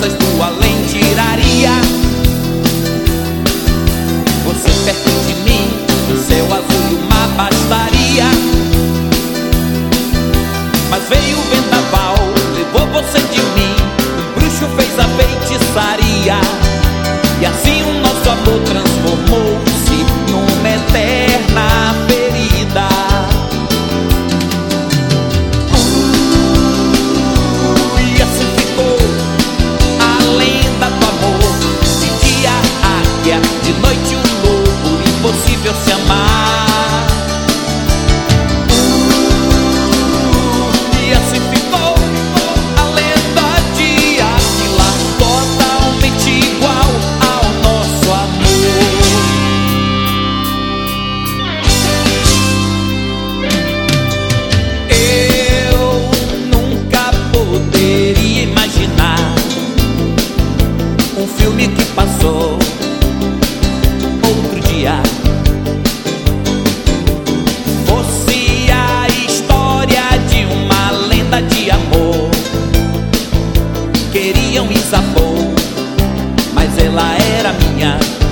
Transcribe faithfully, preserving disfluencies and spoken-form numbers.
lembranças do além tiraria. Você perto de mim, o céu azul e o mar bastaria. Mas veio o vendaval, levou você de mim, um bruxo fez a feitiçaria. E assim o nosso amor transformou-se numa eterna ferida. Uh, e assim ficou a lenda do amor. De dia águia, de noite um lobo, impossível se amar. Uh, e assim ficou a lenda de Águila, totalmente igual ao nosso amor. Eu nunca poderia imaginar um filme que passou outro dia fosse a história de uma lenda de amor. Queriam Isabeau, mas ela era minha.